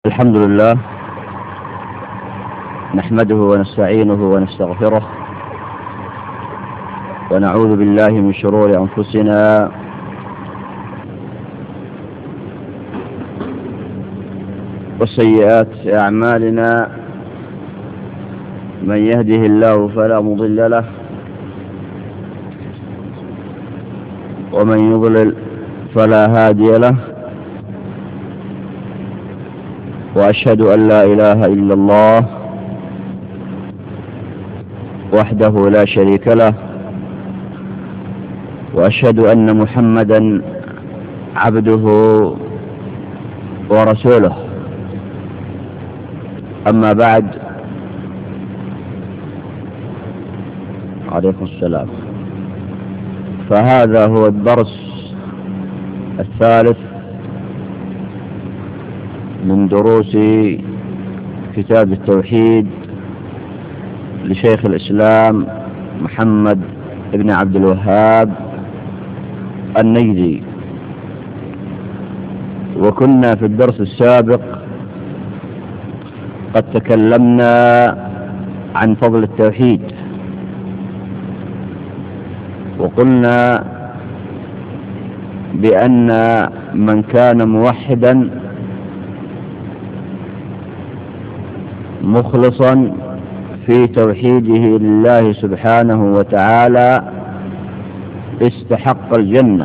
الحمد لله نحمده ونستعينه ونستغفره ونعوذ بالله من شرور أنفسنا وسيئات أعمالنا. من يهده الله فلا مضل له ومن يضلل فلا هادي له، وأشهد أن لا إله إلا الله وحده لا شريك له، وأشهد أن محمدا عبده ورسوله. أما بعد، عليكم السلام. فهذا هو الدرس الثالث من دروس كتاب التوحيد لشيخ الإسلام محمد بن عبد الوهاب النجدي. وكنا في الدرس السابق قد تكلمنا عن فضل التوحيد، وقلنا بأن من كان موحدا مخلصا في توحيده لله سبحانه وتعالى استحق الجنة.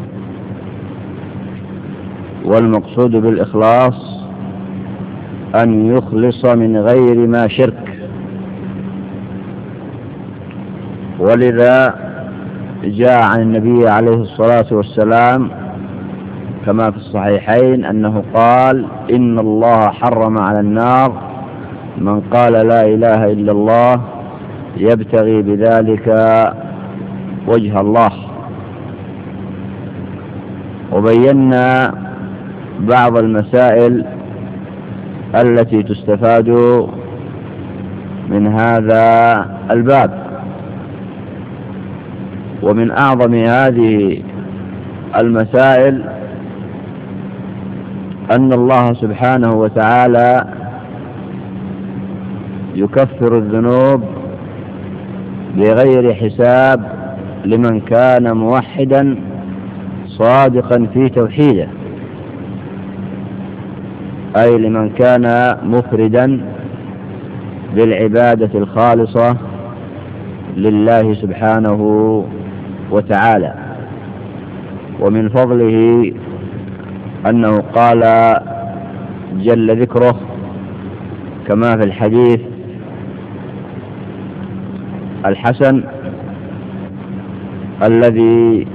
والمقصود بالإخلاص أن يخلص من غير ما شرك. ولذا جاء عن النبي عليه الصلاة والسلام كما في الصحيحين أنه قال: إن الله حرم على النار من قال لا إله إلا الله يبتغي بذلك وجه الله. وبينا بعض المسائل التي تستفاد من هذا الباب. ومن أعظم هذه المسائل أن الله سبحانه وتعالى يكفر الذنوب بغير حساب لمن كان موحدا صادقا في توحيده، أي لمن كان مفردا بالعبادة الخالصة لله سبحانه وتعالى. ومن فضله أنه قال جل ذكره كما في الحديث الحسن الذي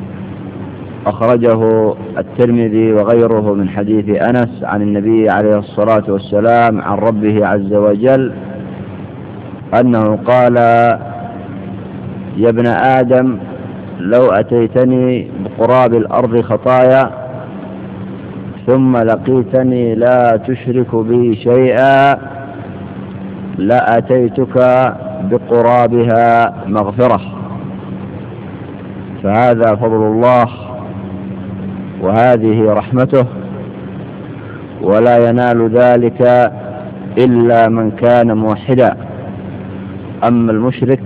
أخرجه الترمذي وغيره من حديث أنس عن النبي عليه الصلاة والسلام عن ربه عز وجل أنه قال: يا ابن آدم، لو أتيتني بقراب الأرض خطايا ثم لقيتني لا تشرك بي شيئا لأتيتك بقرابها مغفرة. فهذا فضل الله وهذه رحمته، ولا ينال ذلك إلا من كان موحدا. أما المشرك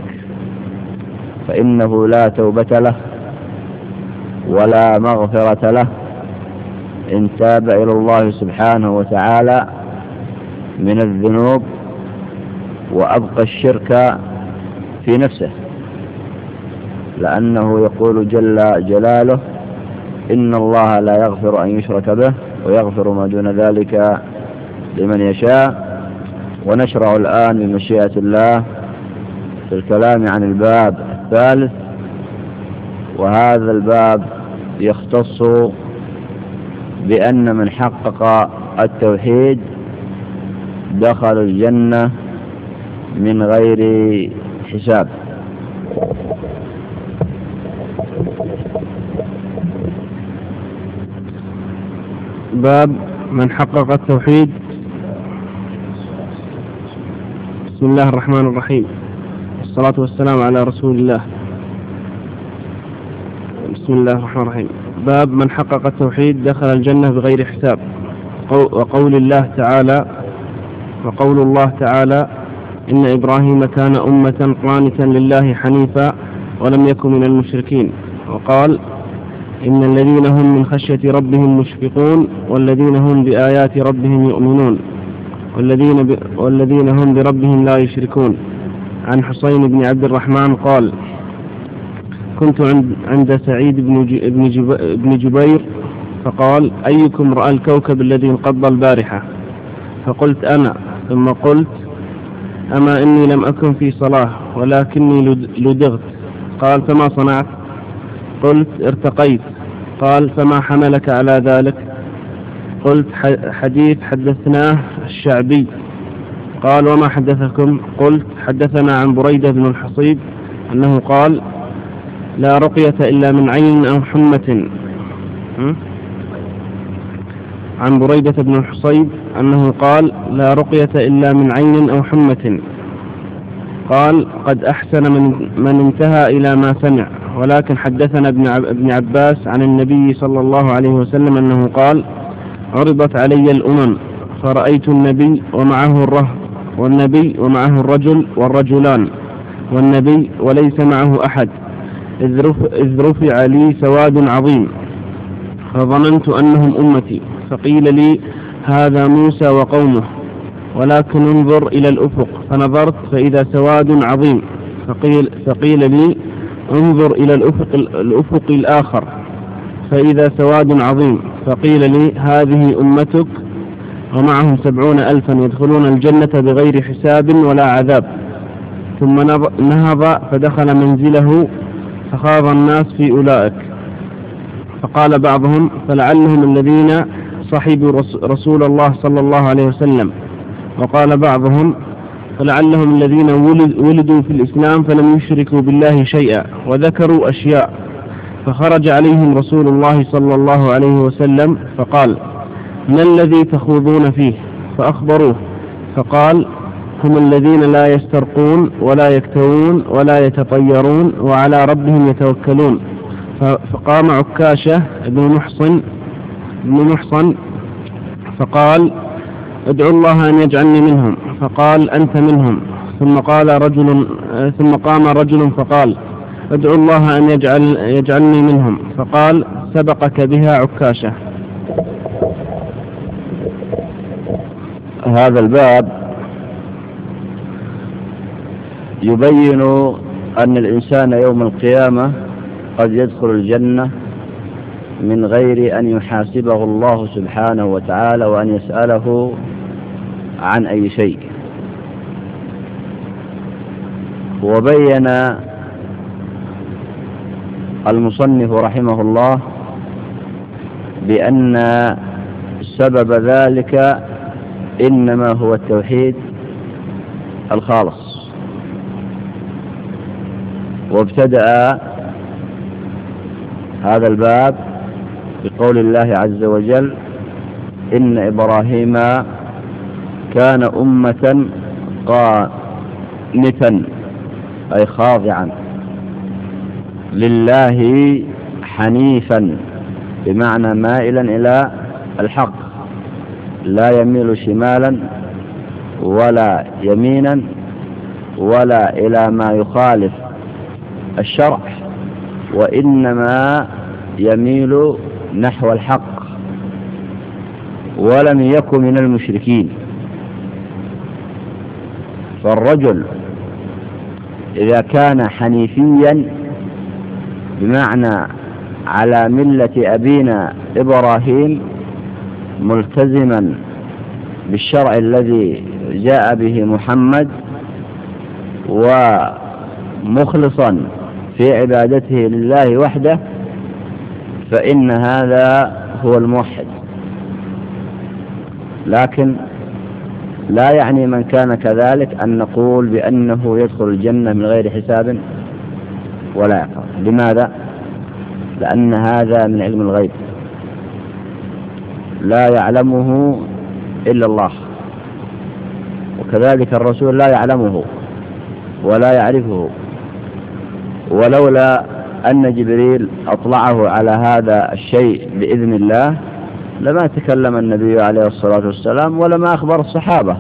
فإنه لا توبة له ولا مغفرة له إن تاب إلى الله سبحانه وتعالى من الذنوب وأبقى الشرك في نفسه، لأنه يقول جل جلاله: إن الله لا يغفر أن يشرك به ويغفر ما دون ذلك لمن يشاء. ونشرع الآن بمشيئة الله في الكلام عن الباب الثالث، وهذا الباب يختص بأن من حقق التوحيد دخل الجنة من غير حساب. باب من حقق التوحيد. بسم الله الرحمن الرحيم، والصلاة والسلام على رسول الله. بسم الله الرحمن الرحيم. باب من حقق التوحيد دخل الجنة بغير حساب. وقول الله تعالى إن إبراهيم كان أمة قانتا لله حنيفا ولم يكن من المشركين. وقال إن الذين هم من خشية ربهم مشفقون والذين هم بآيات ربهم يؤمنون والذين هم بربهم لا يشركون. عن حسين بن عبد الرحمن قال كنت عند سعيد بن جبير فقال أيكم رأى الكوكب الذي انقض البارحة؟ فقلت أنا، ثم قلت أما إني لم أكن في صلاة ولكني لدغت. قال فما صنعت؟ قلت ارتقيت. قال فما حملك على ذلك؟ قلت حديث حدثناه الشعبي. قال وما حدثكم؟ قلت حدثنا عن بريدة بن الحصيب أنه قال لا رقية إلا من عين أو حمة. عن بريدة بن الحصيب أنه قال لا رقية إلا من عين أو حمة. قال قد أحسن من انتهى إلى ما سمع. ولكن حدثنا ابن عباس عن النبي صلى الله عليه وسلم أنه قال عرضت علي الأمم فرأيت النبي ومعه الرهط، والنبي ومعه الرجل والرجلان، والنبي وليس معه أحد، إذ رفع لي سواد عظيم فظننت أنهم أمتي، فقيل لي هذا موسى وقومه، ولكن انظر إلى الأفق، فنظرت فإذا سواد عظيم، فقيل لي انظر إلى الأفق الآخر فإذا سواد عظيم، فقيل لي هذه أمتك ومعهم 70,000 يدخلون الجنة بغير حساب ولا عذاب. ثم نهض فدخل منزله فخاض الناس في أولئك، فقال بعضهم فلعلهم الذين صحبوا رسول الله صلى الله عليه وسلم، وقال بعضهم فلعلهم الذين ولدوا في الإسلام فلم يشركوا بالله شيئا، وذكروا أشياء. فخرج عليهم رسول الله صلى الله عليه وسلم فقال من الذي تخوضون فيه؟ فأخبروه، فقال هم الذين لا يسترقون ولا يكتوون ولا يتطيرون وعلى ربهم يتوكلون. فقام عكاشة بن محصن فقال ادعو الله أن يجعلني منهم، فقال أنت منهم. ثم قام رجل فقال ادعو الله أن يجعلني منهم، فقال سبقك بها عكاشة. هذا الباب يبين أن الإنسان يوم القيامة قد يدخل الجنة من غير أن يحاسبه الله سبحانه وتعالى وأن يسأله عن أي شيء. وبين المصنف رحمه الله بأن سبب ذلك إنما هو التوحيد الخالص. وابتدأ هذا الباب بقول الله عز وجل إن إبراهيم كان أمة قانتا أي خاضعا لله حنيفا، بمعنى مائلا إلى الحق، لا يميل شمالا ولا يمينا ولا إلى ما يخالف الشرع، وإنما يميل نحو الحق، ولم يكن من المشركين. فالرجل إذا كان حنيفيا بمعنى على ملة أبينا إبراهيم ملتزما بالشرع الذي جاء به محمد ومخلصا في عبادته لله وحده، فإن هذا هو الموحد. لكن لا يعني من كان كذلك أن نقول بأنه يدخل الجنة من غير حساب ولا عقاب. لماذا؟ لأن هذا من علم الغيب لا يعلمه إلا الله، وكذلك الرسول لا يعلمه ولا يعرفه، ولولا أن جبريل أطلعه على هذا الشيء بإذن الله لما تكلم النبي عليه الصلاة والسلام ولما أخبر الصحابة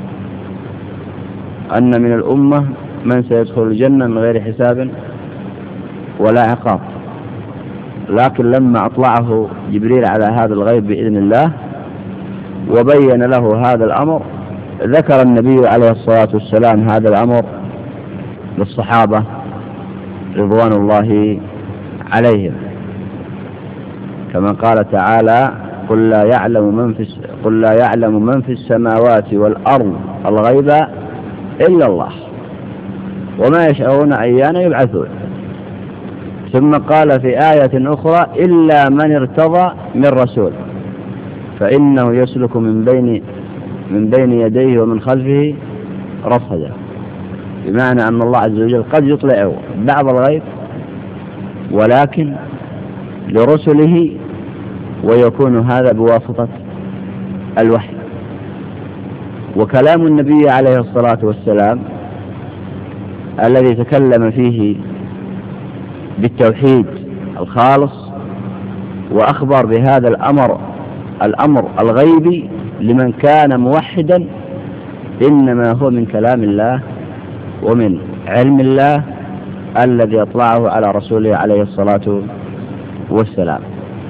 أن من الأمة من سيدخل الجنة من غير حساب ولا عقاب. لكن لما أطلعه جبريل على هذا الغيب بإذن الله وبين له هذا الأمر، ذكر النبي عليه الصلاة والسلام هذا الأمر للصحابة رضوان الله عليهم، كما قال تعالى: قل لا يعلم من في السماوات والأرض الغيب إلا الله وما يشعرون أيان يبعثون. ثم قال في آية أخرى: إلا من ارتضى من رسول فإنه يسلك من بين يديه ومن خلفه رصدا، بمعنى أن الله عز وجل قد يطلع بعض الغيب ولكن لرسله، ويكون هذا بواسطة الوحي. وكلام النبي عليه الصلاة والسلام الذي تكلم فيه بالتوحيد الخالص وأخبر بهذا الأمر الغيبي لمن كان موحدا، إنما هو من كلام الله ومن علم الله الذي أطلعه على رسوله عليه الصلاة والسلام.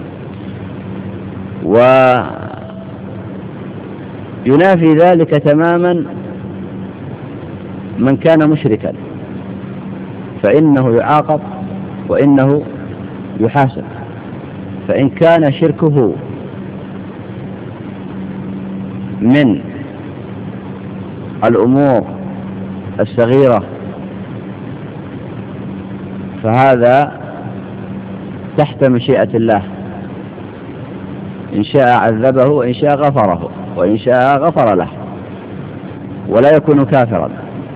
وينافي ذلك تماما من كان مشركا، فإنه يعاقب وإنه يحاسب. فإن كان شركه من الأمور الصغيرة فهذا تحت مشيئة الله، إن شاء عذبه وإن شاء غفره وإن شاء غفر له، ولا يكون كافرا.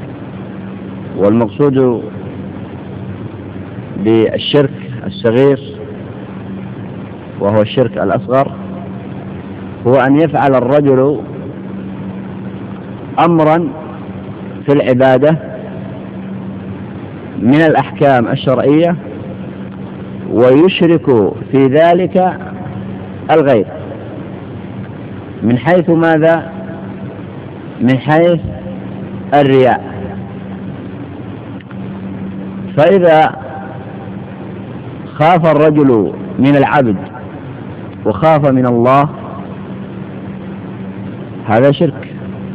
والمقصود بالشرك الصغير وهو الشرك الأصغر هو أن يفعل الرجل أمرا في العبادة من الأحكام الشرعية ويشرك في ذلك الغير. من حيث ماذا؟ من حيث الرياء. فإذا خاف الرجل من العبد وخاف من الله هذا شرك.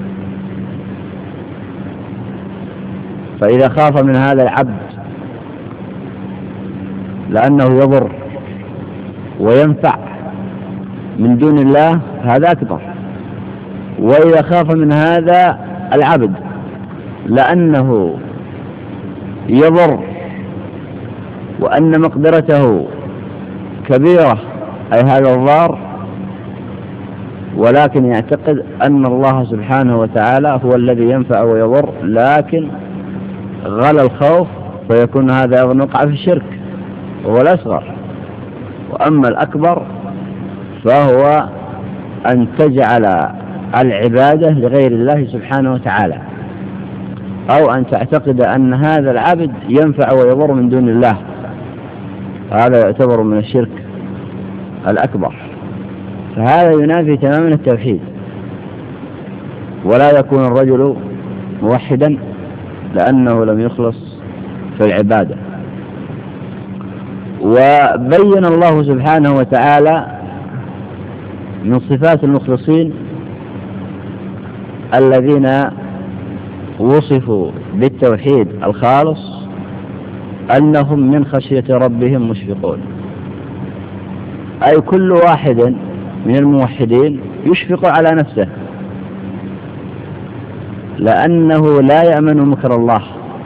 فإذا خاف من هذا العبد لأنه يضر وينفع من دون الله هذا أكبر. وإذا خاف من هذا العبد لأنه يضر وأن مقدرته كبيرة أي هذا الضار، ولكن يعتقد أن الله سبحانه وتعالى هو الذي ينفع ويضر، لكن غلى الخوف فيكون هذا وقع في الشرك وهو الأصغر. وأما الأكبر فهو أن تجعل العبادة لغير الله سبحانه وتعالى، أو أن تعتقد أن هذا العبد ينفع ويضر من دون الله، هذا يعتبر من الشرك الأكبر. فهذا ينافي تماما التوحيد، ولا يكون الرجل موحدا لأنه لم يخلص في العبادة. وبين الله سبحانه وتعالى من صفات المخلصين الذين وصفوا بالتوحيد الخالص أنهم من خشية ربهم مشفقون، أي كل واحد من الموحدين يشفق على نفسه، لأنه لا يأمن مكر الله،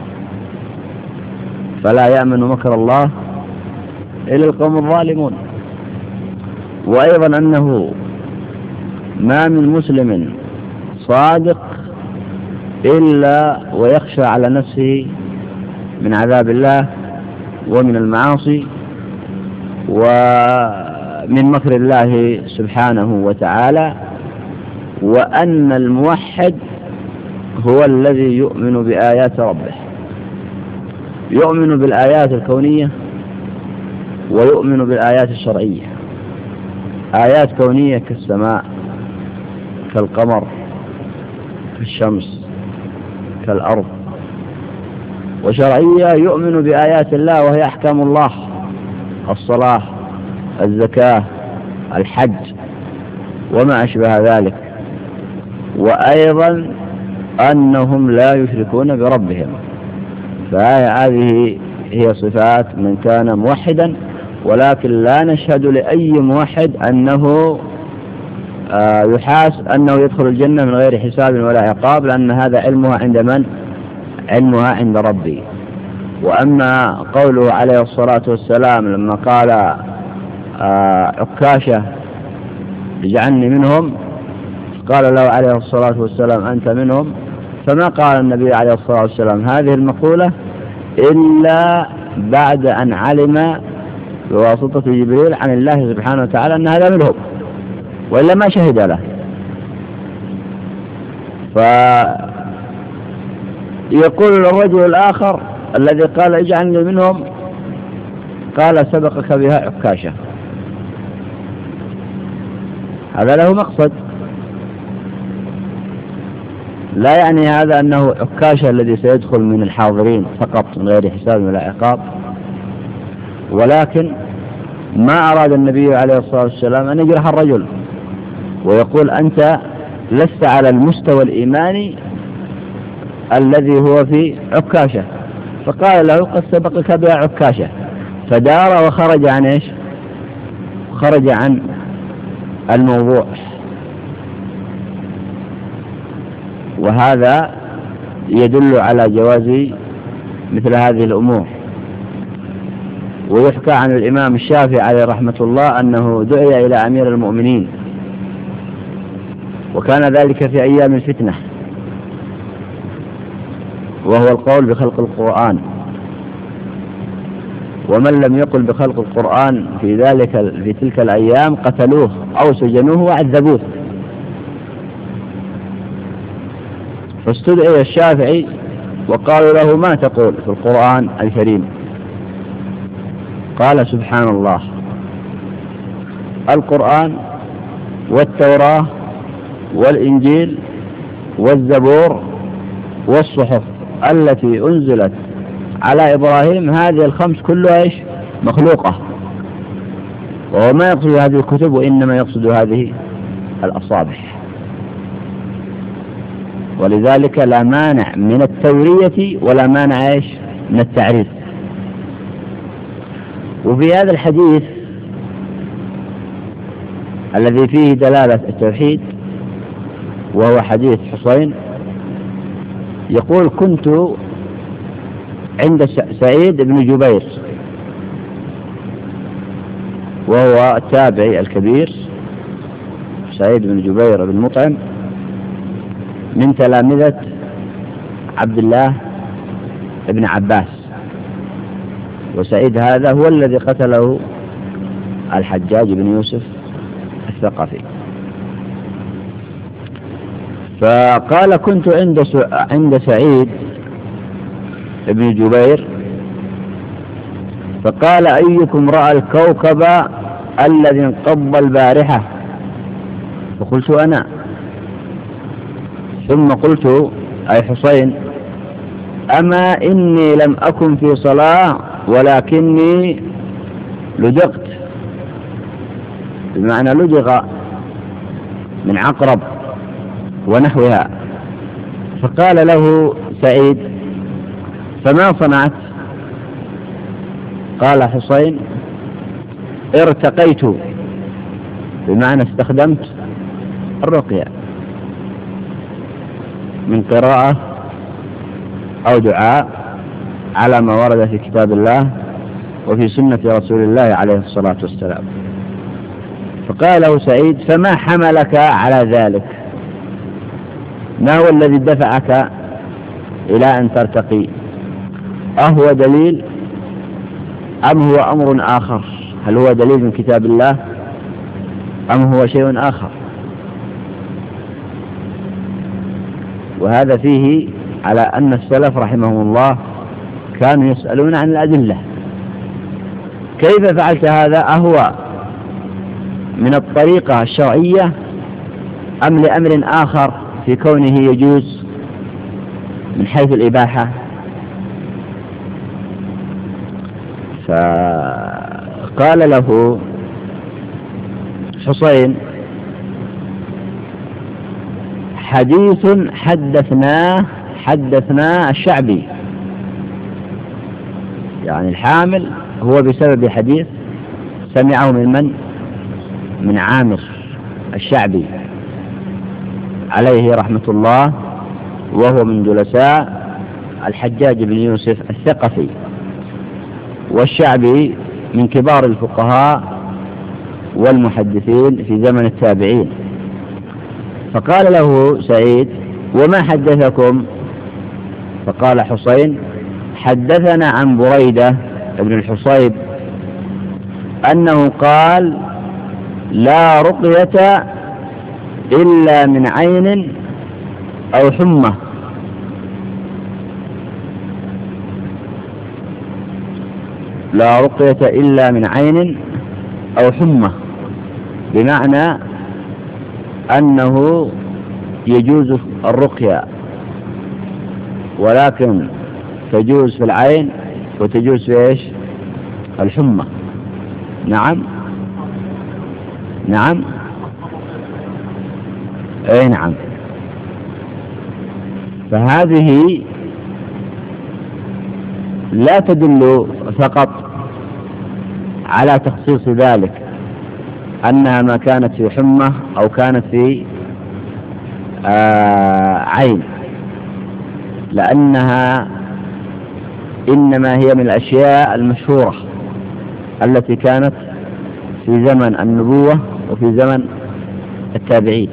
فلا يأمن مكر الله إلا القوم الظالمون. وأيضا أنه ما من مسلم صادق إلا ويخشى على نفسه من عذاب الله ومن المعاصي ومن مكر الله سبحانه وتعالى. وأن الموحد هو الذي يؤمن بآيات ربه، يؤمن بالآيات الكونية ويؤمن بالآيات الشرعية. آيات كونية كالسماء، كالقمر، كالشمس، كالأرض، وشرعية يؤمن بآيات الله وهي أحكام الله: الصلاة، الزكاة، الحج، وما أشبه ذلك. وأيضا أنهم لا يشركون بربهم. فهذه هي صفات من كان موحدا، ولكن لا نشهد لأي موحد أنه أنه يدخل الجنة من غير حساب ولا عقاب، لأن هذا علمها عند من؟ علمها عند ربي. وأما قوله عليه الصلاة والسلام لما قال عكاشة اجعلني منهم، قال له عليه الصلاة والسلام أنت منهم، فما قال النبي عليه الصلاة والسلام هذه المقولة إلا بعد أن علم بواسطة جبريل عن الله سبحانه وتعالى أن هذا منهم، وإلا ما شهد له. فيقول الرجل الآخر الذي قال اجعلني منهم، قال سبقك بها عكاشة. هذا له مقصد، لا يعني هذا أنه عكاشة الذي سيدخل من الحاضرين فقط من غير حساب ولا عقاب، ولكن ما أراد النبي عليه الصلاة والسلام أن يجرح الرجل ويقول أنت لست على المستوى الإيماني الذي هو في عكاشة، فقال له قد سبقك بها عكاشة، فدار وخرج عن إيش؟ خرج عن الموضوع. وهذا يدل على جواز مثل هذه الأمور. ويحكى عن الإمام الشافعي عليه رحمة الله أنه دعي إلى أمير المؤمنين، وكان ذلك في أيام الفتنة، وهو القول بخلق القرآن. ومن لم يقل بخلق القرآن في تلك الأيام قتلوه أو سجنوه وعذبوه. فاستدعي الشافعي وقالوا له ما تقول في القرآن الكريم؟ قال سبحان الله، القرآن والتوراة والإنجيل والزبور والصحف التي أنزلت على إبراهيم هذه الخمس كلها إيش؟ مخلوقة. وهو ما يقصد هذه الكتب، وإنما يقصد هذه الأصابع. ولذلك لا مانع من التورية ولا مانع إيش؟ من التعريف. وفي هذا الحديث الذي فيه دلالة التوحيد وهو حديث حسين، يقول كنت عند سعيد بن جبير، وهو التابعي الكبير سعيد بن جبير بن مطعم من تلامذة عبد الله بن عباس. وسعيد هذا هو الذي قتله الحجاج بن يوسف الثقفي. فقال كنت عند سعيد بن جبير، فقال أيكم رأى الكوكب الذي انقض البارحة؟ فقلت أنا. ثم قلت أي حسين أما إني لم أكن في صلاة ولكني لدغت، بمعنى لدغ من عقرب ونحوها. فقال له سعيد فما صنعت؟ قال حسين ارتقيت، بمعنى استخدمت الرقية من قراءة أو دعاء على ما ورد في كتاب الله وفي سنة رسول الله عليه الصلاة والسلام. فقال له سعيد فما حملك على ذلك؟ ما هو الذي دفعك إلى أن ترتقي؟ أهو دليل أم هو أمر آخر؟ هل هو دليل من كتاب الله أم هو شيء آخر؟ وهذا فيه على أن السلف رحمهم الله كانوا يسألون عن الأدلة. كيف فعلت هذا؟ أهو من الطريقة الشرعية أم لأمر آخر في كونه يجوز من حيث الإباحة؟ فقال له حسين: حديث حدثنا الشعبي، يعني الحامل هو بسبب حديث سمعه من من عامر الشعبي عليه رحمة الله، وهو من جلساء الحجاج بن يوسف الثقفي، والشعبي من كبار الفقهاء والمحدثين في زمن التابعين. فقال له سعيد: وما حدثكم؟ فقال حسين: حدثنا عن بريدة بن الحصيب أنه قال: لا رقية إلا من عين أو حمى. لا رقية إلا من عين أو حمى، بمعنى أنه يجوز الرقية، ولكن تجوز في العين وتجوز في إيش؟ الحمى. نعم أي نعم. فهذه لا تدل فقط على تخصيص ذلك أنها ما كانت في حمى أو كانت في عين، لأنها إنما هي من الأشياء المشهورة التي كانت في زمن النبوة وفي زمن التابعين،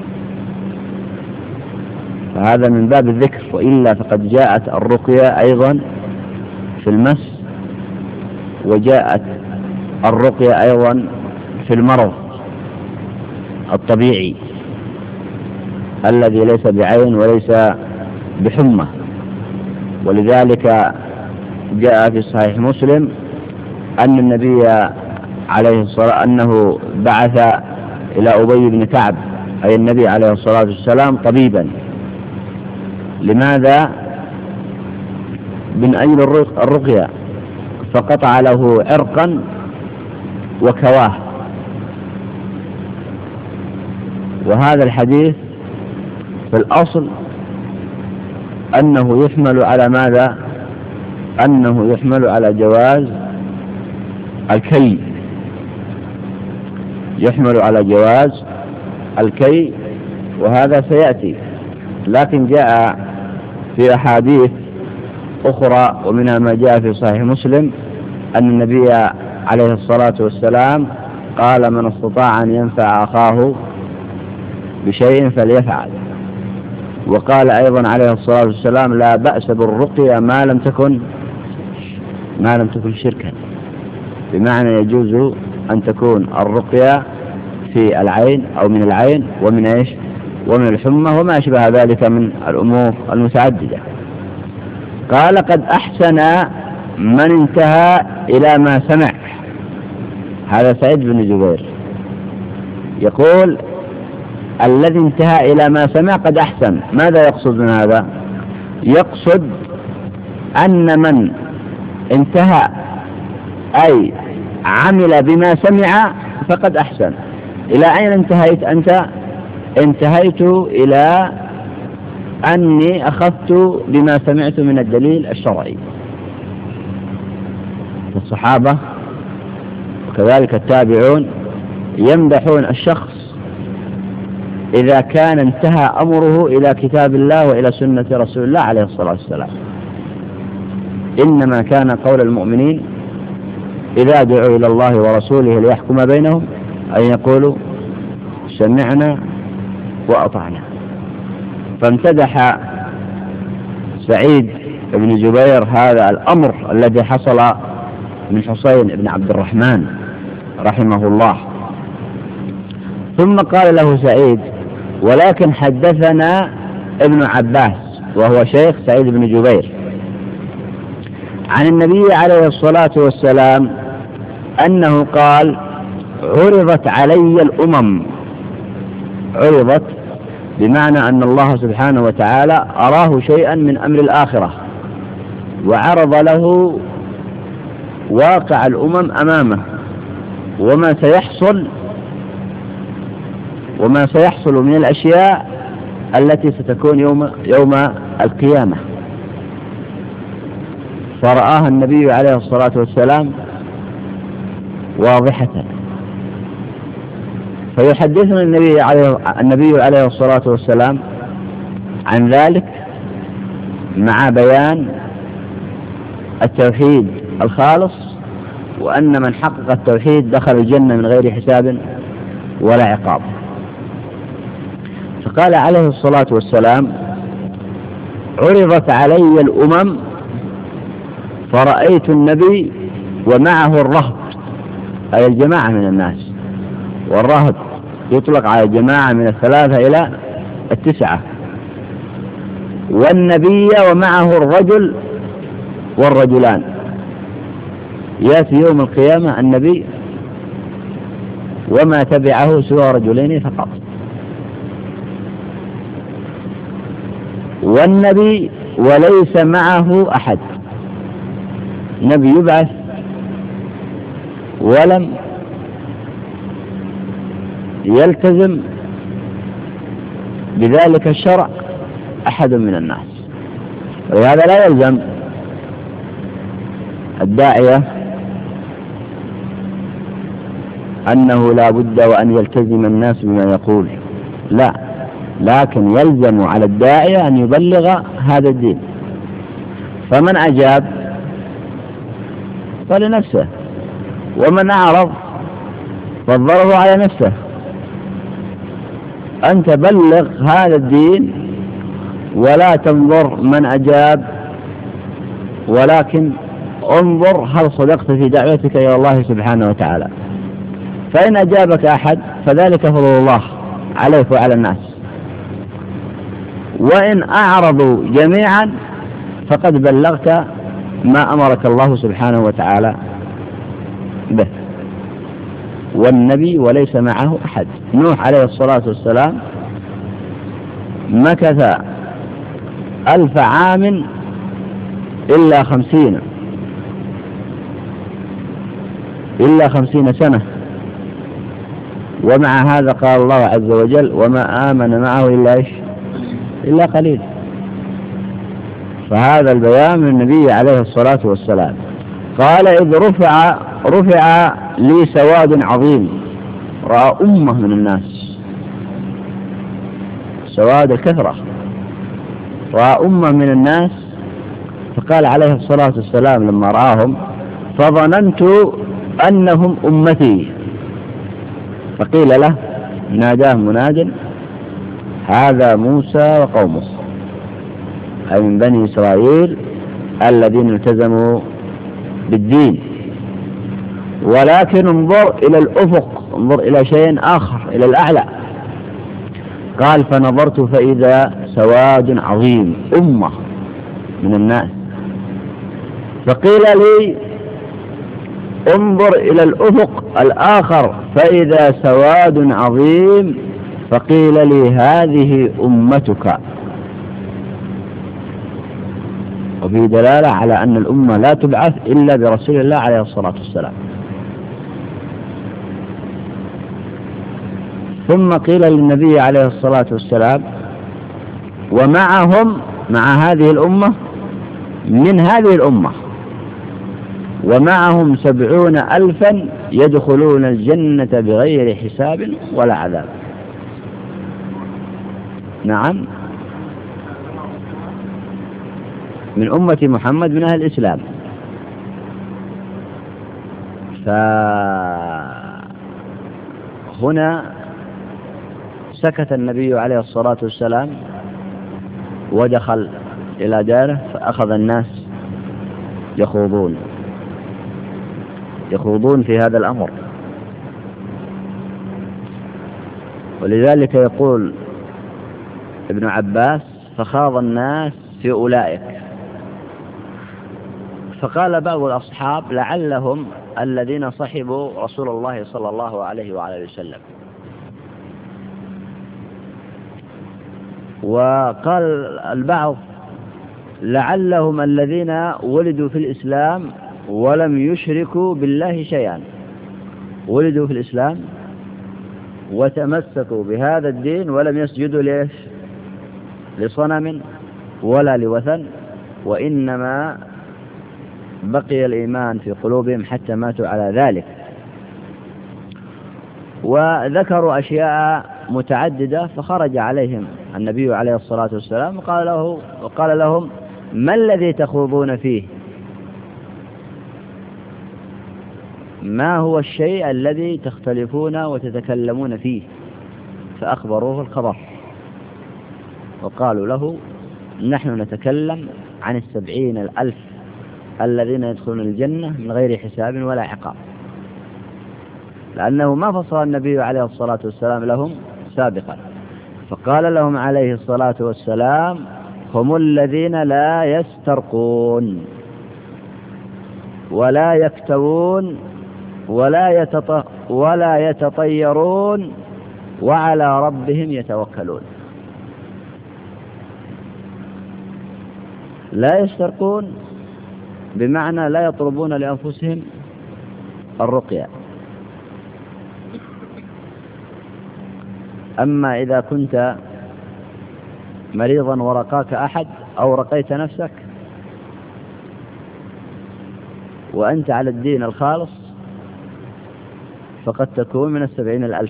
فهذا من باب الذكر. وإلا فقد جاءت الرقية أيضا في المس، وجاءت الرقية أيضا في المرض الطبيعي الذي ليس بعين وليس بحمى. ولذلك جاء في صحيح مسلم أن النبي عليه الصلاة أنه بعث إلى أبي بن كعب، أي النبي عليه الصلاة والسلام، طبيبا. لماذا؟ من أجل الرقية، فقطع له عرقا وكواه. وهذا الحديث في الأصل أنه يحمل على ماذا؟ أنه يحمل على جواز الكي، يحمل على جواز الكي، وهذا سيأتي. لكن جاء في أحاديث أخرى، ومنها ما جاء في صحيح مسلم أن النبي عليه الصلاة والسلام قال: من استطاع أن ينفع أخاه بشيء فليفعل. وقال أيضا عليه الصلاة والسلام: لا بأس بالرقية ما لم تكن شركا، بمعنى يجوز أن تكون الرقية في العين أو من العين ومن إيش؟ ومن الحمى وما أشبه ذلك من الأمور المتعددة. قال: قد أحسن من انتهى إلى ما سمع. هذا سعيد بن جبير يقول: الذي انتهى إلى ما سمع قد أحسن. ماذا يقصد من هذا؟ يقصد أن من انتهى أي عمل بما سمع فقد أحسن. إلى أين انتهيت أنت؟ انتهيت إلى أني أخذت بما سمعت من الدليل الشرعي. الصحابة وكذلك التابعون يمدحون الشخص إذا كان انتهى أمره إلى كتاب الله وإلى سنة رسول الله عليه الصلاة والسلام. إنما كان قول المؤمنين إذا دعوا إلى الله ورسوله ليحكم بينهم أن يقولوا سمعنا وأطعنا. فامتدح سعيد بن جبير هذا الأمر الذي حصل من حسين بن عبد الرحمن رحمه الله. ثم قال له سعيد: ولكن حدثنا ابن عباس، وهو شيخ سعيد بن جبير، عن النبي عليه الصلاة والسلام أنه قال: عرضت علي الأمم. عرضت بمعنى أن الله سبحانه وتعالى أراه شيئا من أمر الآخرة وعرض له واقع الأمم أمامه وما سيحصل من الأشياء التي ستكون يوم القيامة. فرآها النبي عليه الصلاة والسلام واضحة. فيحدثنا النبي عليه الصلاة والسلام عن ذلك مع بيان التوحيد الخالص، وأن من حقق التوحيد دخل الجنة من غير حساب ولا عقاب. فقال عليه الصلاة والسلام: عرضت علي الأمم فرأيت النبي ومعه الرهب، أي الجماعة من الناس، والرهب يطلق على الجماعة من 3 إلى 9، والنبي ومعه الرجل والرجلان. يأتي يوم القيامة النبي وما تبعه سوى رجلين فقط، والنبي وليس معه أحد. نبي يبعث ولم يلتزم بذلك الشرع أحد من الناس. ولهذا لا يلزم الداعية أنه لا بد وأن يلتزم الناس بما يقول، لا، لكن يلزم على الداعية أن يبلغ هذا الدين. فمن أجاب فلنفسه، ومن أعرض فالضرر على نفسه. أنت بلغ هذا الدين ولا تنظر من أجاب، ولكن انظر هل صدقت في دعوتك إلى الله سبحانه وتعالى. فإن أجابك أحد فذلك فضل الله عليك وعلى الناس، وإن أعرضوا جميعا فقد بلغت ما أمرك الله سبحانه وتعالى به. والنبي وليس معه أحد. نوح عليه الصلاة والسلام مكث 1000 عام إلا 50 سنة، ومع هذا قال الله عز وجل: وما آمن معه إلا قليل. فهذا البيان من النبي عليه الصلاة والسلام. قال: إذ رفع لي سواد عظيم. رأى أمة من الناس، سواد الكثرة، رأى أمة من الناس. فقال عليه الصلاة والسلام لما رآهم: فظننت أنهم أمتي. فقيل له، ناداه مناد: هذا موسى وقومه، أي من بني إسرائيل الذين التزموا بالدين. ولكن انظر إلى الأفق، انظر إلى شيء آخر، إلى الأعلى. قال: فنظرت فإذا سواد عظيم، أمة من الناس. فقيل لي: انظر إلى الأفق الآخر فإذا سواد عظيم. فقيل لي: هذه أمتك. وفي دلالة على أن الأمة لا تبعث إلا برسول الله عليه الصلاة والسلام. ثم قيل للنبي عليه الصلاة والسلام: ومعهم، مع هذه الأمة، من هذه الأمة، ومعهم 70,000 يدخلون الجنة بغير حساب ولا عذاب. نعم، من أمة محمد من أهل الإسلام. فهنا سكت النبي عليه الصلاة والسلام ودخل إلى داره، فأخذ الناس يخوضون في هذا الأمر. ولذلك يقول ابن عباس: فخاض الناس في أولئك. فقال بعض الأصحاب: لعلهم الذين صحبوا رسول الله صلى الله عليه وعلى وسلم. وقال البعض لعلهم الذين ولدوا في الإسلام ولم يشركوا بالله شيئا، ولدوا في الإسلام وتمسكوا بهذا الدين ولم يسجدوا ليش؟ لصنم ولا لوثن، وإنما بقي الإيمان في قلوبهم حتى ماتوا على ذلك. وذكروا أشياء متعددة، فخرج عليهم النبي عليه الصلاة والسلام وقال لهم: ما الذي تخوضون فيه؟ ما هو الشيء الذي تختلفون وتتكلمون فيه؟ فأخبروه الخبر وقالوا له: نحن نتكلم عن 70,000 الذين يدخلون الجنة من غير حساب ولا عقاب، لأنه ما فصل النبي عليه الصلاة والسلام لهم سابقا، فقال لهم عليه الصلاة والسلام: هم الذين لا يسترقون ولا يكتوون ولا يتطيرون وعلى ربهم يتوكلون. لا يسترقون بمعنى لا يطلبون لأنفسهم الرقية. أما إذا كنت مريضا ورقاك أحد أو رقيت نفسك وأنت على الدين الخالص فقد تكون من 70,000.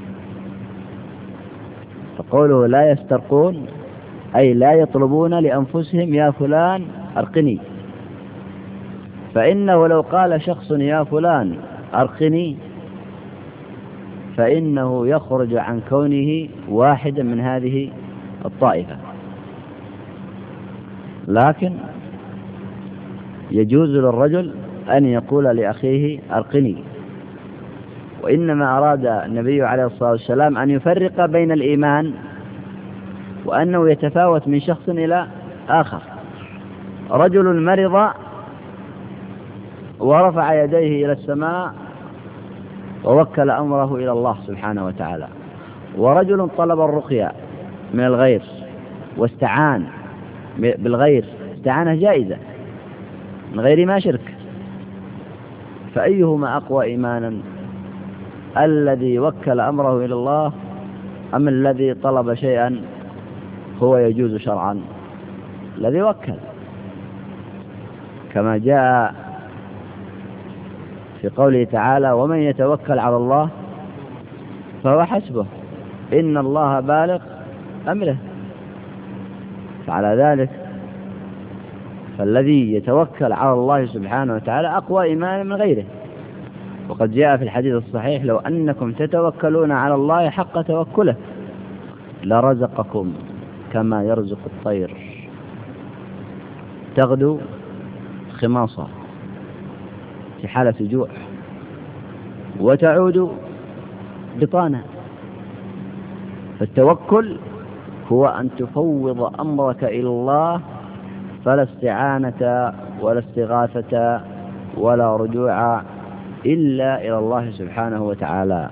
فقوله لا يسترقون أي لا يطلبون لأنفسهم: يا فلان أرقني. فإنه لو قال شخص: يا فلان أرقني، فإنه يخرج عن كونه واحدا من هذه الطائفة. لكن يجوز للرجل أن يقول لأخيه: أرقني. وإنما أراد النبي عليه الصلاة والسلام أن يفرق بين الإيمان وأنه يتفاوت من شخص إلى آخر. رجل مرض ورفع يديه إلى السماء ووكل أمره إلى الله سبحانه وتعالى، ورجل طلب الرقية من الغير واستعان بالغير استعانة جائزة من غير ما شرك، فأيهما أقوى إيمانا؟ الذي وكل أمره إلى الله أم الذي طلب شيئا هو يجوز شرعا؟ الذي وكل، كما جاء في قوله تعالى: ومن يتوكل على الله فهو حسبه إن الله بالغ أمره. فعلى ذلك فالذي يتوكل على الله سبحانه وتعالى أقوى إيمانا من غيره. وقد جاء في الحديث الصحيح: لو أنكم تتوكلون على الله حق توكله لرزقكم كما يرزق الطير تغدو خماصا في حالة جوع وتعود بطانا. فالتوكل هو أن تفوض أمرك إلى الله، فلا استعانة ولا استغاثة ولا رجوع إلا إلى الله سبحانه وتعالى.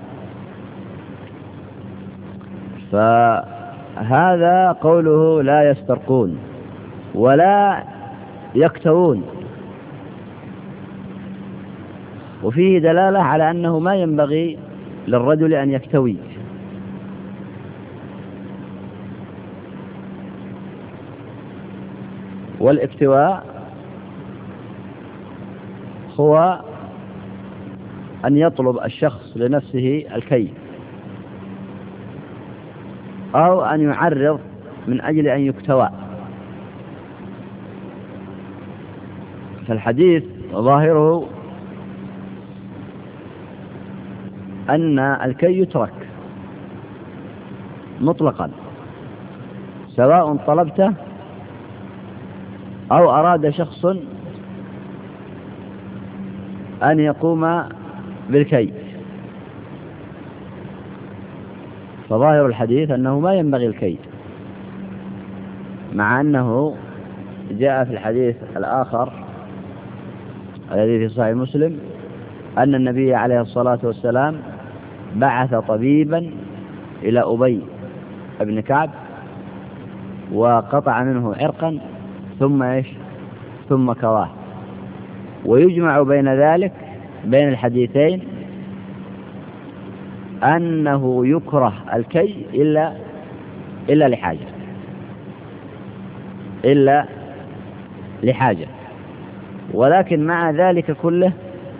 فهذا قوله لا يسترقون ولا يكتوون، وفيه دلالة على أنه ما ينبغي للرجل أن يكتوي، والاكتواء هو أن يطلب الشخص لنفسه الكي أو أن يعرض من أجل أن يكتوى. فالحديث ظاهره أن الكي يترك مطلقا، سواء طلبته أو أراد شخص أن يقوم بالكي. فظاهر الحديث أنه ما ينبغي الكي، مع أنه جاء في الحديث الآخر الذي في صحيح مسلم أن النبي عليه الصلاة والسلام بعث طبيبا إلى أبي بن كعب وقطع منه عرقا ثم كواه. ويجمع بين ذلك بين الحديثين أنه يكره الكي إلا لحاجة. ولكن مع ذلك كله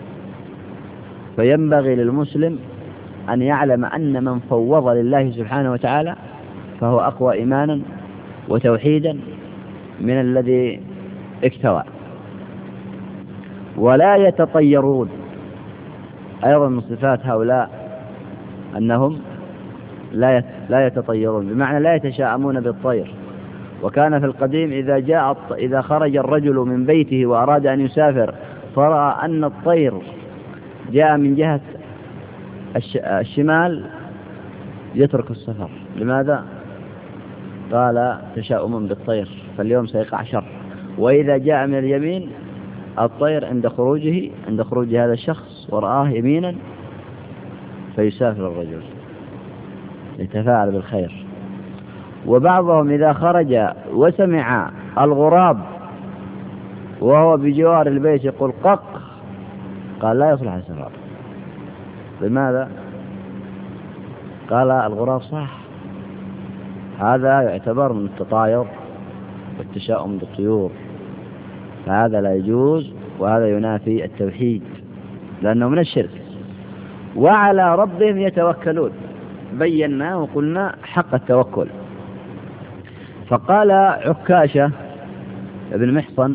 فينبغي للمسلم أن يعلم أن من فوض لله سبحانه وتعالى فهو أقوى إيمانا وتوحيدا من الذي اكتوى. ولا يتطيرون. أيضا من صفات هؤلاء أنهم لا يتطيرون، بمعنى لا يتشاءمون بالطير. وكان في القديم إذا خرج الرجل من بيته وأراد أن يسافر فرأى أن الطير جاء من جهة الشمال يترك السفر. لماذا؟ قال تشاؤما بالطير، فاليوم سيقع شر. وإذا جاء من اليمين الطير عند خروج هذا الشخص ورآه يمينا فيسافر الرجل يتفاعل بالخير. وبعضهم إذا خرج وسمع الغراب وهو بجوار البيت يقول قق، قال لا يصلح السفر. لماذا؟ قال الغراب صح، هذا يعتبر من التطاير والتشاؤم بالطيور، فهذا لا يجوز، وهذا ينافي التوحيد لأنه من الشرك. وعلى ربهم يتوكلون، بينا وقلنا حق التوكل. فقال عكاشة ابن محصن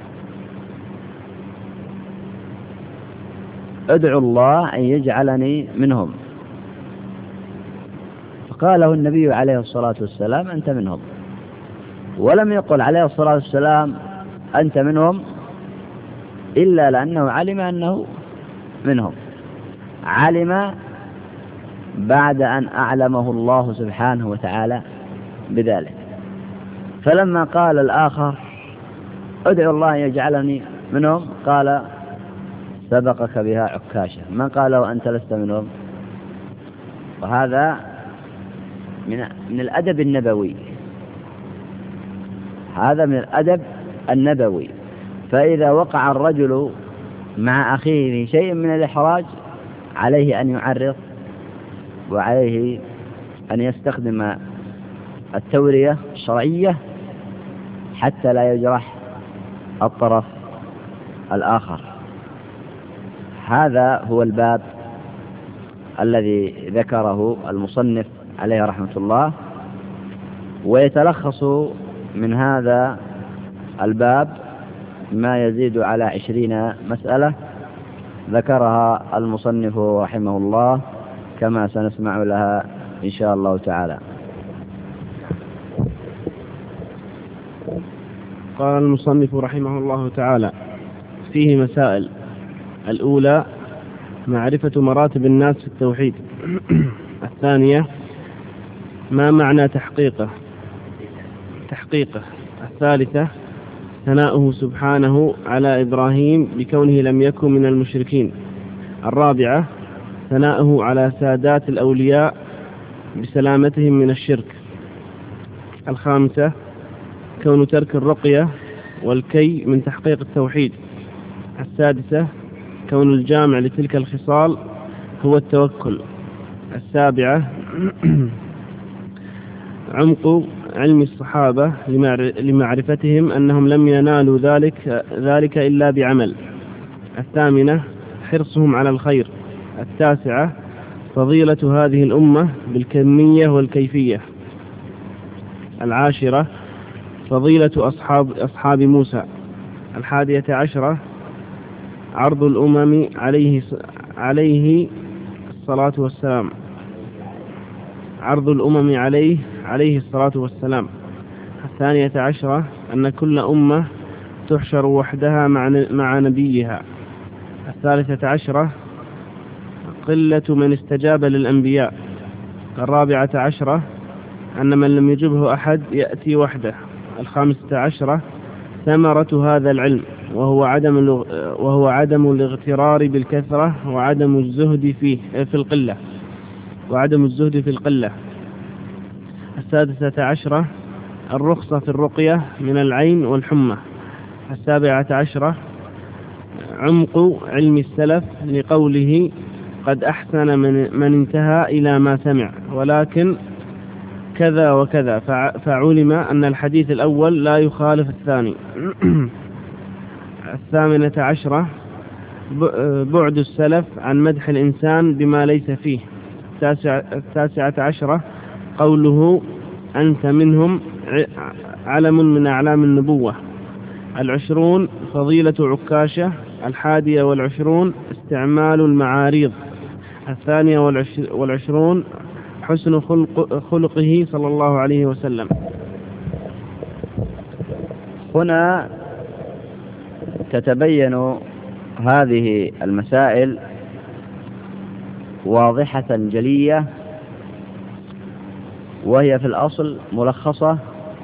ادعو الله أن يجعلني منهم، فقاله النبي عليه الصلاة والسلام أنت منهم، ولم يقل عليه الصلاة والسلام أنت منهم إلا لأنه علم أنه منهم، علم بعد أن أعلمه الله سبحانه وتعالى بذلك. فلما قال الآخر ادعو الله أن يجعلني منهم قال سبقك بها عكاشة، ما قالوا أنت لست منهم. وهذا من الأدب النبوي، هذا من الأدب النبوي. فإذا وقع الرجل مع أخيه في شيء من الإحراج عليه أن يعرض، وعليه أن يستخدم التورية الشرعية حتى لا يجرح الطرف الآخر. هذا هو الباب الذي ذكره المصنف عليه رحمة الله. ويتلخص من هذا الباب ما يزيد على 20 مسألة ذكرها المصنف رحمه الله كما سنسمع لها إن شاء الله تعالى. قال المصنف رحمه الله تعالى فيه مسائل. الأولى معرفة مراتب الناس في التوحيد. الثانية ما معنى تحقيقه. الثالثة ثناؤه سبحانه على إبراهيم بكونه لم يكن من المشركين. الرابعة ثناؤه على سادات الأولياء بسلامتهم من الشرك. الخامسة كون ترك الرقية والكي من تحقيق التوحيد. السادسة كون الجامع لتلك الخصال هو التوكل. السابعة عمق علم الصحابة لمعرفتهم أنهم لم ينالوا ذلك إلا بعمل. الثامنة حرصهم على الخير. التاسعة فضيلة هذه الأمة بالكمية والكيفية. العاشرة فضيلة أصحاب موسى. 11 عرض الأمم عليه الصلاة والسلام. عرض الأمم عليه الصلاة والسلام. 12 أن كل أمة تحشر وحدها مع نبيها. 13 قلة من استجاب للأنبياء. 14 أن من لم يجبه أحد يأتي وحده. 15 ثمرة هذا العلم وهو عدم الاغترار بالكثرة وعدم الزهد في القلة. السادسة عشرة الرخصة في الرقية من العين والحمى. السابعة عشرة عمق علم السلف لقوله قد أحسن من انتهى إلى ما سمع ولكن كذا وكذا، فعلم أن الحديث الأول لا يخالف الثاني. الثامنة عشرة بعد السلف عن مدح الإنسان بما ليس فيه. التاسعة عشرة قوله أنت منهم علم من أعلام النبوة. 20 فضيلة عكاشة. 21 استعمال المعاريض. 22 حسن خلقه صلى الله عليه وسلم. هنا تتبين هذه المسائل واضحة جلية، وهي في الأصل ملخصة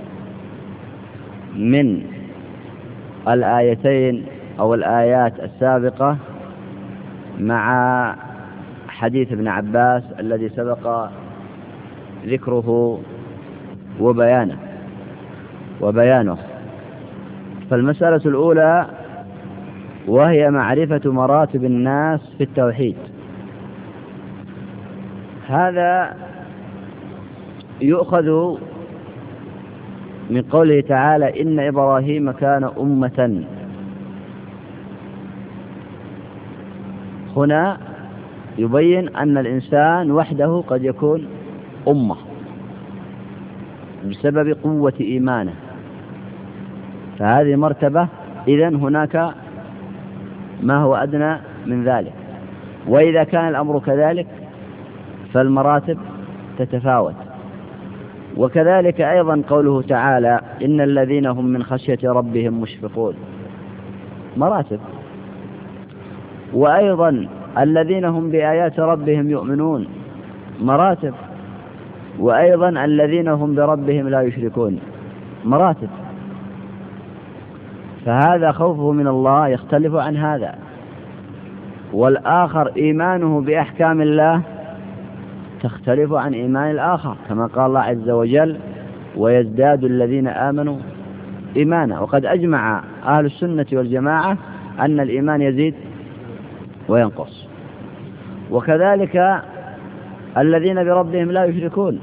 من الآيتين أو الآيات السابقة مع حديث ابن عباس الذي سبق ذكره وبيانه. فالمسألة الأولى وهي معرفة مراتب الناس في التوحيد. هذا يؤخذ من قوله تعالى إن إبراهيم كان أمة. هنا يبين أن الإنسان وحده قد يكون أمة بسبب قوة إيمانه، فهذه مرتبة. إذن هناك ما هو أدنى من ذلك، وإذا كان الأمر كذلك فالمراتب تتفاوت. وكذلك أيضا قوله تعالى إن الذين هم من خشية ربهم مشفقون، مراتب. وأيضا الذين هم بآيات ربهم يؤمنون، مراتب. وأيضا الذين هم بربهم لا يشركون، مراتب. فهذا خوفه من الله يختلف عن هذا، والآخر إيمانه بأحكام الله تختلف عن إيمان الآخر، كما قال الله عز وجل ويزداد الذين آمنوا إيمانا. وقد أجمع أهل السنة والجماعة أن الإيمان يزيد وينقص. وكذلك الذين بربهم لا يشركون،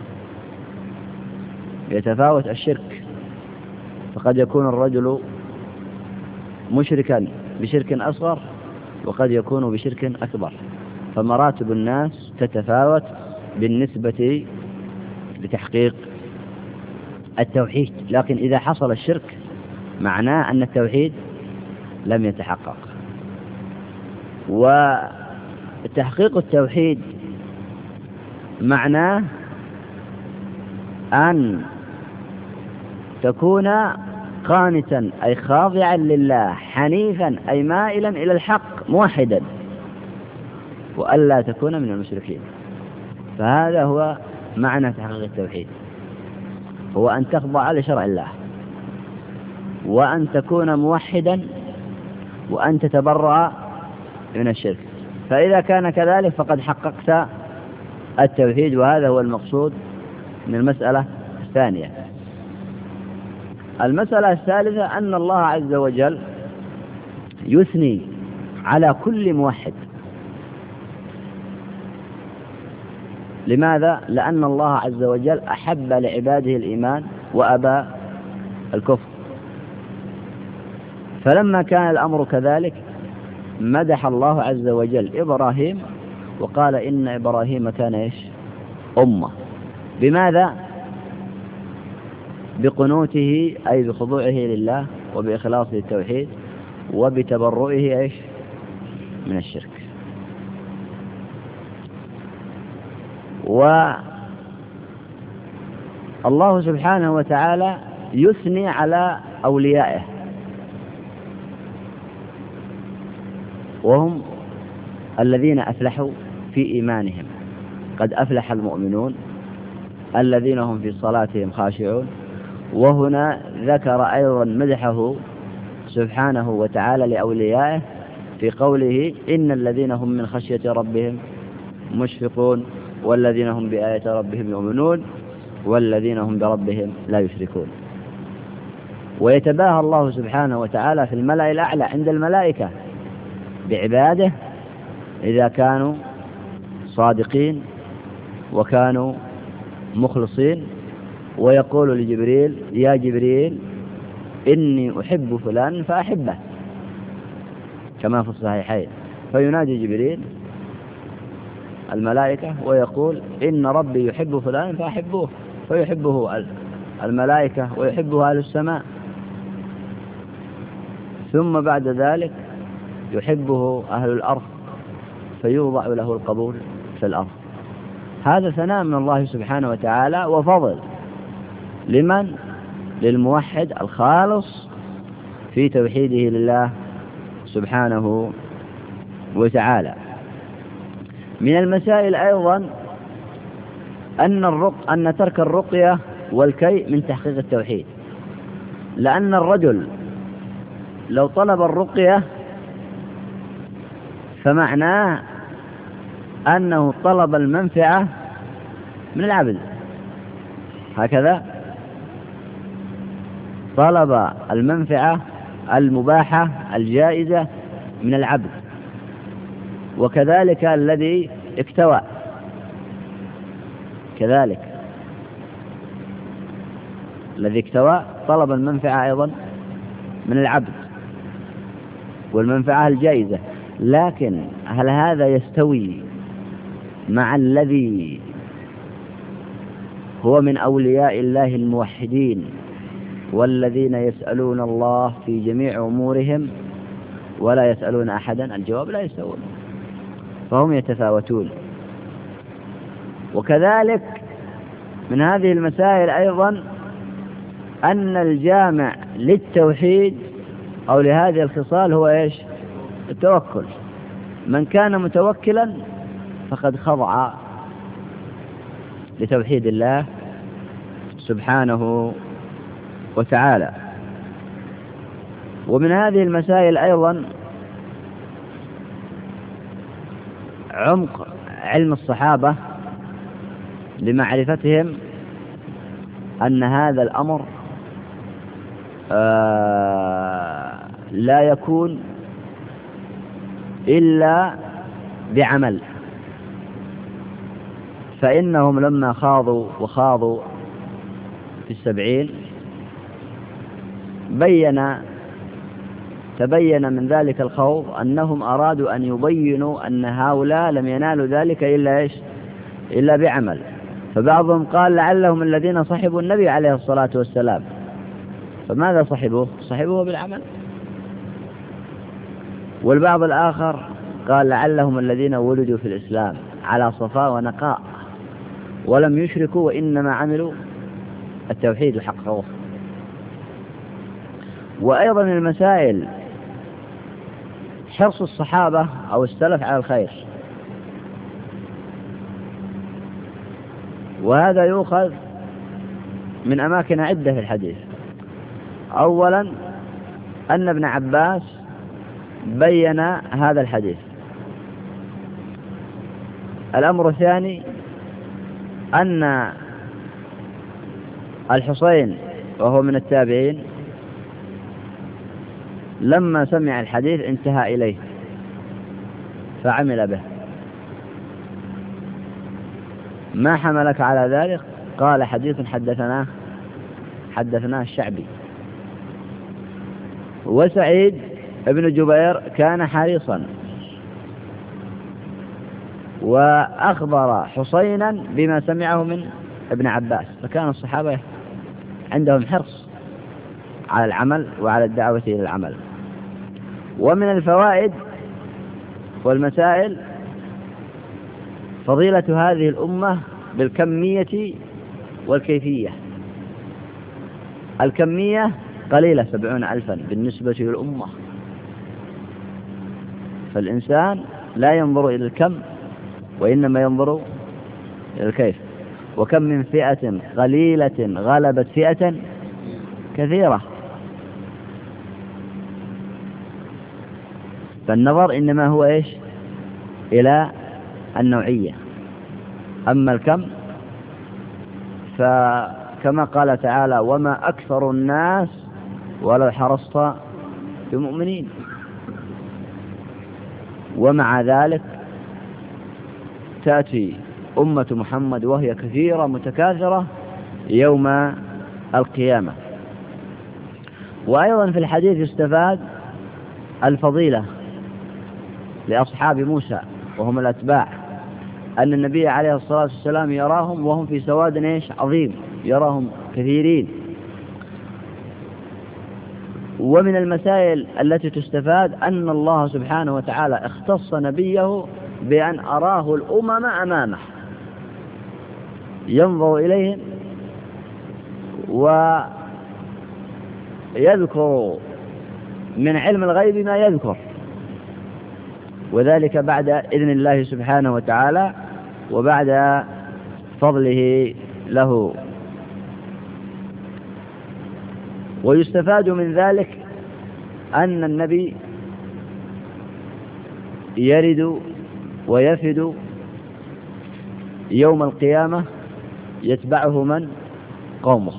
يتفاوت الشرك، فقد يكون الرجل مشركا بشرك أصغر وقد يكون بشرك أكبر. فمراتب الناس تتفاوت بالنسبة لتحقيق التوحيد. لكن إذا حصل الشرك معناه أن التوحيد لم يتحقق. وتحقيق التوحيد معناه أن تكون قانتا أي خاضعا لله، حنيفا أي مائلا إلى الحق، موحدا، وألا تكون من المشركين. فهذا هو معنى تحقيق التوحيد، هو أن تخضع لشرع الله، وأن تكون موحدا، وأن تتبرأ من الشرك. فإذا كان كذلك فقد حققت التوحيد، وهذا هو المقصود من المسألة الثانية. المسألة الثالثة أن الله عز وجل يثني على كل موحد. لماذا؟ لأن الله عز وجل أحب لعباده الإيمان وأبى الكفر. فلما كان الأمر كذلك مدح الله عز وجل إبراهيم وقال إن إبراهيم كان أمة. بماذا؟ بقنوته أي بخضوعه لله وبإخلاصه التوحيد وبتبرؤه من الشرك. والله سبحانه وتعالى يثني على أوليائه، وهم الذين أفلحوا في إيمانهم. قد أفلح المؤمنون الذين هم في صلاتهم خاشعون. وهنا ذكر أيضا مدحه سبحانه وتعالى لأوليائه في قوله إن الذين هم من خشية ربهم مشفقون والذين هم بآية ربهم يؤمنون والذين هم بربهم لا يشركون. ويتباهى الله سبحانه وتعالى في الملأ الأعلى عند الملائكة بعباده إذا كانوا صادقين وكانوا مخلصين، ويقول لجبريل يا جبريل إني أحب فلان فأحبه كما في الصحيحين، فينادي جبريل الملائكة ويقول إن ربي يحب فلان فأحبوه، فيحبه الملائكة ويحبه أهل السماء، ثم بعد ذلك يحبه أهل الأرض فيوضع له القبول في الأرض. هذا ثناء من الله سبحانه وتعالى وفضل لمن؟ للموحد الخالص في توحيده لله سبحانه وتعالى. من المسائل أيضا أن ترك الرقية والكي من تحقيق التوحيد، لأن الرجل لو طلب الرقية فمعناه أنه طلب المنفعة من العبد، هكذا طلب المنفعة المباحة الجائزة من العبد، وكذلك الذي اكتوى كذلك الذي اكتوى طلب المنفعة أيضا من العبد والمنفعة الجائزة. لكن هل هذا يستوي مع الذي هو من أولياء الله الموحدين والذين يسألون الله في جميع أمورهم ولا يسألون أحدا؟ الجواب لا يستوون، فهم يتفاوتون. وكذلك من هذه المسائل أيضا أن الجامع للتوحيد أو لهذه الخصال هو إيش؟ التوكل. من كان متوكلا فقد خضع لتوحيد الله سبحانه وتعالى. ومن هذه المسائل أيضا عمق علم الصحابة لمعرفتهم أن هذا الأمر لا يكون إلا بعمل، فإنهم لما خاضوا في 70 تبين من ذلك الخوض أنهم أرادوا أن يبينوا أن هؤلاء لم ينالوا ذلك إلا بعمل. فبعضهم قال لعلهم الذين صحبوا النبي عليه الصلاة والسلام، فماذا صحبوه بالعمل. والبعض الآخر قال لعلهم الذين ولدوا في الإسلام على صفاء ونقاء ولم يشركوا وإنما عملوا التوحيد وحققوه. وأيضا المسائل حرص الصحابة أو السلف على الخير، وهذا يؤخذ من أماكن عدة في الحديث. أولا أن ابن عباس بين هذا الحديث. الأمر الثاني أن الحسين وهو من التابعين لما سمع الحديث انتهى إليه فعمل به. ما حملك على ذلك؟ قال حديث حدثناه الشعبي. وسعيد ابن جبير كان حريصا وأخبر حسينا بما سمعه من ابن عباس، فكان الصحابة عندهم حرص على العمل وعلى الدعوة إلى العمل. ومن الفوائد والمسائل فضيلة هذه الأمة بالكمية والكيفية. الكمية قليلة 70,000 بالنسبة للأمة، فالإنسان لا ينظر إلى الكم وإنما ينظر إلى الكيف. وكم من فئة قليلة غلبت فئة كثيرة. فالنظر إنما هو إيش؟ إلى النوعية. أما الكم فكما قال تعالى وما أكثر الناس ولو حرصت بمؤمنين. ومع ذلك تأتي أمة محمد وهي كثيرة متكاثرة يوم القيامة. وأيضا في الحديث يستفاد الفضيلة لأصحاب موسى وهم الأتباع، أن النبي عليه الصلاة والسلام يراهم وهم في سواد إيش؟ عظيم، يراهم كثيرين. ومن المسائل التي تستفاد أن الله سبحانه وتعالى اختص نبيه بأن أراه الأمم أمامه ينظر إليهم ويذكر من علم الغيب ما يذكر، وذلك بعد إذن الله سبحانه وتعالى وبعد فضله له. ويستفاد من ذلك أن النبي يرد ويفد يوم القيامة يتبعه من؟ قومه.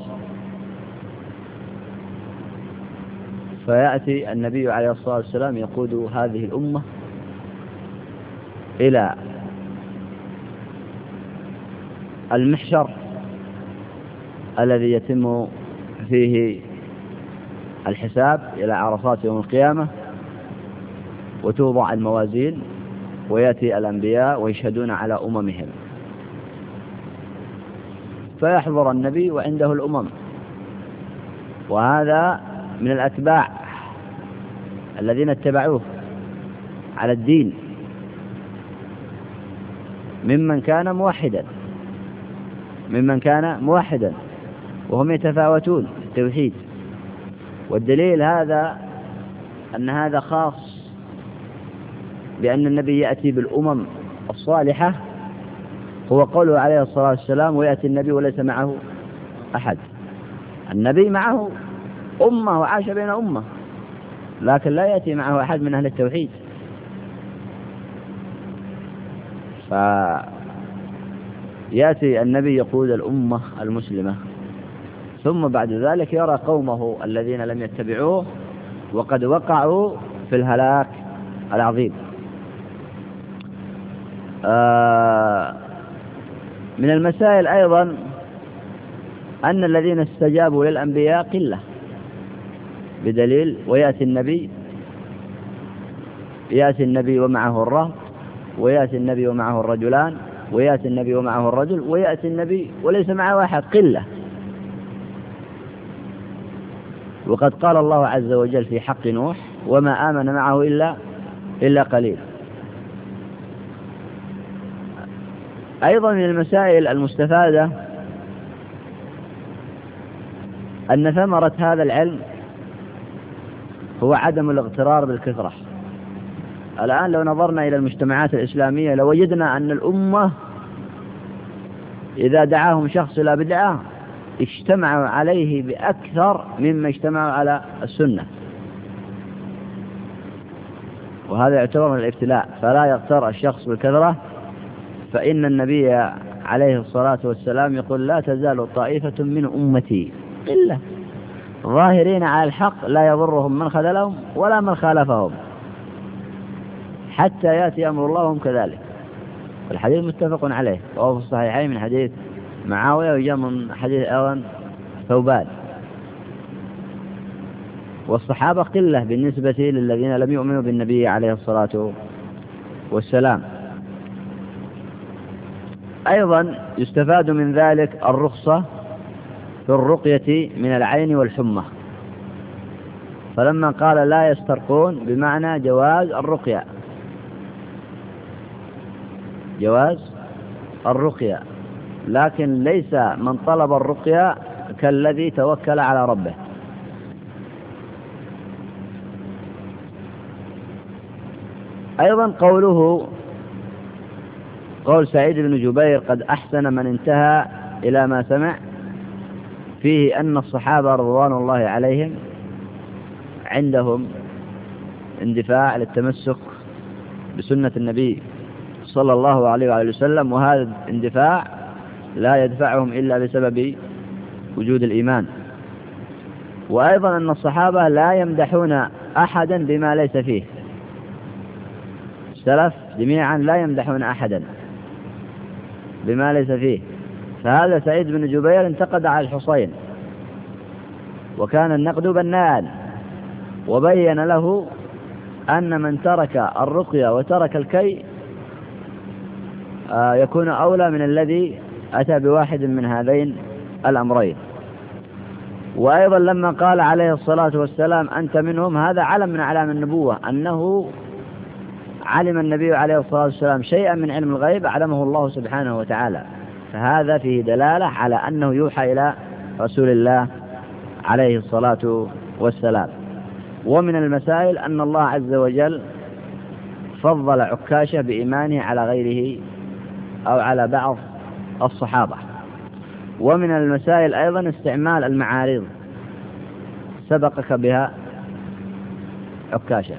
فيأتي النبي عليه الصلاة والسلام يقود هذه الأمة إلى المحشر الذي يتم فيه الحساب، إلى عرصات يوم القيامة، وتوضع الموازين ويأتي الأنبياء ويشهدون على أممهم، فيحضر النبي وعنده الأمم، وهذا من الأتباع الذين اتبعوه على الدين ممن كان موحدا وهم يتفاوتون في التوحيد. والدليل هذا أن هذا خاص بأن النبي يأتي بالأمم الصالحة، هو قوله عليه الصلاة والسلام ويأتي النبي وليس معه أحد. النبي معه أمة وعاش بين أمة، لكن لا يأتي معه أحد من أهل التوحيد. فيأتي النبي يقود الأمة المسلمة، ثم بعد ذلك يرى قومه الذين لم يتبعوه وقد وقعوا في الهلاك العظيم. من المسائل أيضا أن الذين استجابوا للأنبياء قلة، بدليل ويأتي النبي ومعه الرهط، ويأتي النبي ومعه الرجلان، ويأتي النبي ومعه الرجل، ويأتي النبي وليس معه واحد، قلة. وقد قال الله عز وجل في حق نوح وما آمن معه إلا قليل. أيضا من المسائل المستفادة أن ثمرة هذا العلم هو عدم الاغترار بالكثرة. الآن لو نظرنا إلى المجتمعات الإسلامية لوجدنا أن الأمة إذا دعاهم شخص إلى بدعة اجتمعوا عليه بأكثر مما اجتمعوا على السنة، وهذا يعتبر من الابتلاء. فلا يغتر الشخص بالكثرة، فإن النبي عليه الصلاة والسلام يقول لا تزال طائفة من أمتي قلة ظاهرين على الحق لا يضرهم من خذلهم ولا من خالفهم حتى يأتي أمر الله هم كذلك. الحديث متفق عليه وهو في الصحيحين من حديث معاوية، وجاء من حديث أيضا ثوبان. والصحابة قلة بالنسبة للذين لم يؤمنوا بالنبي عليه الصلاة والسلام. أيضا يستفاد من ذلك الرخصة في الرقية من العين والحمى، فلما قال لا يسترقون بمعنى جواز الرقية، لكن ليس من طلب الرقية كالذي توكل على ربه. أيضا قول سعيد بن جبير قد أحسن من انتهى إلى ما سمع، فيه أن الصحابة رضوان الله عليهم عندهم اندفاع للتمسك بسنة النبي صلى الله عليه وآله وسلم، وهذا الاندفاع لا يدفعهم إلا بسبب وجود الإيمان. وأيضا أن الصحابة لا يمدحون أحدا بما ليس فيه، السلف جميعا لا يمدحون أحدا بما ليس فيه. فهذا سعيد بن جبير انتقد على الحصين، وكان النقد بناء، وبين له أن من ترك الرقية وترك الكي يكون أولى من الذي أتى بواحد من هذين الأمرين. وأيضا لما قال عليه الصلاة والسلام أنت منهم، هذا علم من أعلام النبوة، أنه علم النبي عليه الصلاة والسلام شيئا من علم الغيب علمه الله سبحانه وتعالى، فهذا فيه دلالة على أنه يوحى إلى رسول الله عليه الصلاة والسلام. ومن المسائل أن الله عز وجل فضل عكاشة بإيمانه على غيره أو على بعض الصحابة. ومن المسائل أيضا استعمال المعارض، سبقك بها عكاشة،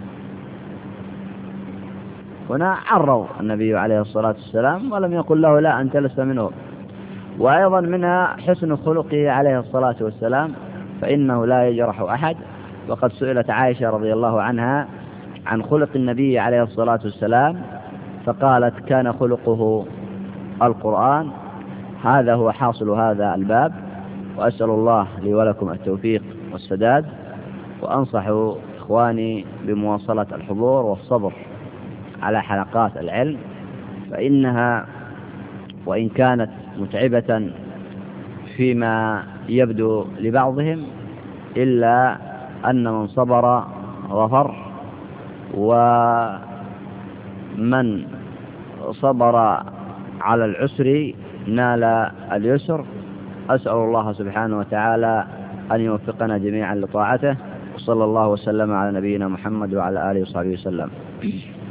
هنا عرض النبي عليه الصلاة والسلام ولم يقل له لا أنت لست منه. وأيضا منها حسن خلقه عليه الصلاة والسلام، فإنه لا يجرح أحد. وقد سئلت عائشة رضي الله عنها عن خلق النبي عليه الصلاة والسلام فقالت كان خلقه القرآن. هذا هو حاصل هذا الباب، وأسأل الله لي ولكم التوفيق والسداد، وأنصح إخواني بمواصلة الحضور والصبر على حلقات العلم، فإنها وإن كانت متعبة فيما يبدو لبعضهم إلا أن من صبر غفر، ومن صبر على العسر نال اليسر. أسأل الله سبحانه وتعالى أن يوفقنا جميعا لطاعته، وصلى الله وسلم على نبينا محمد وعلى آله وصحبه وسلم.